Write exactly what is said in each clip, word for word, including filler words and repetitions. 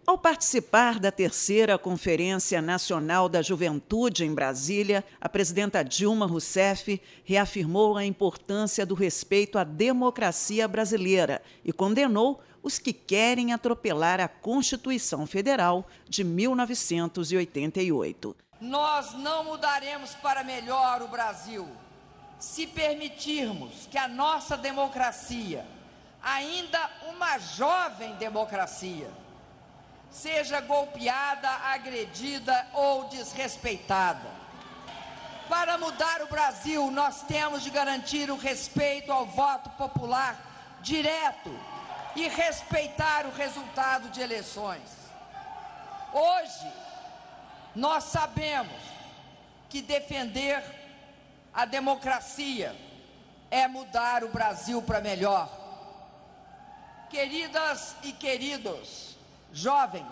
Ao participar da terceira Conferência Nacional da Juventude em Brasília, a presidenta Dilma Rousseff reafirmou a importância do respeito à democracia brasileira e condenou os que querem atropelar a Constituição Federal de mil novecentos e oitenta e oito. Nós não mudaremos para melhor o Brasil se permitirmos que a nossa democracia, ainda uma jovem democracia, seja golpeada, agredida ou desrespeitada. Para mudar o Brasil, nós temos de garantir o respeito ao voto popular direto e respeitar o resultado de eleições. Hoje, nós sabemos que defender a democracia é mudar o Brasil para melhor. Queridas e queridos, jovens,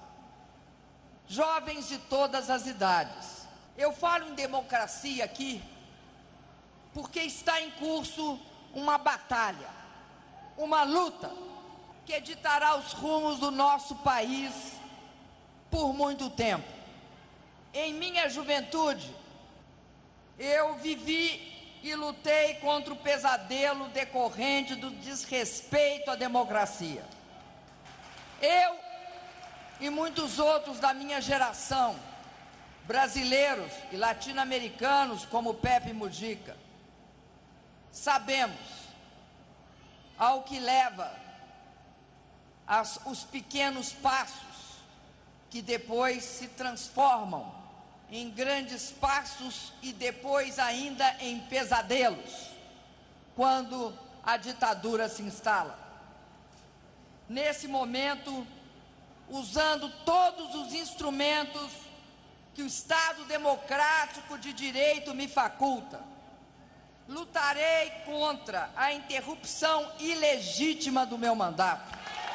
jovens de todas as idades, eu falo em democracia aqui porque está em curso uma batalha, uma luta que ditará os rumos do nosso país por muito tempo. Em minha juventude, eu vivi e lutei contra o pesadelo decorrente do desrespeito à democracia. Eu e muitos outros da minha geração, brasileiros e latino-americanos como Pepe Mujica, sabemos ao que leva as, os pequenos passos que depois se transformam em grandes passos e depois ainda em pesadelos, quando a ditadura se instala. Nesse momento, usando todos os instrumentos que o Estado democrático de direito me faculta, lutarei contra a interrupção ilegítima do meu mandato.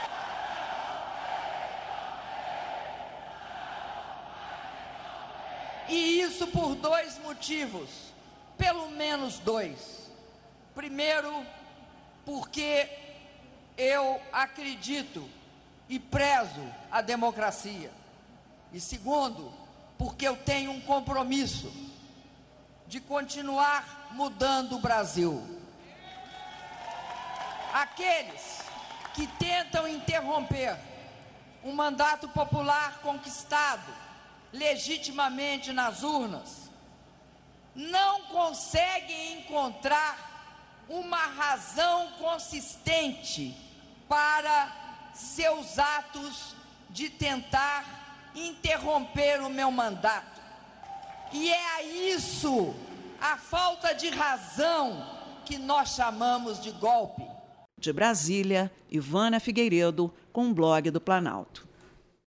E isso por dois motivos, pelo menos dois. Primeiro, porque eu acredito e prezo a democracia. E segundo, porque eu tenho um compromisso de continuar mudando o Brasil. Aqueles que tentam interromper um mandato popular conquistado legitimamente nas urnas não conseguem encontrar uma razão consistente para seus atos de tentar interromper o meu mandato. E é a isso, a falta de razão, que nós chamamos de golpe. De Brasília, Ivana Figueiredo, com o Blog do Planalto.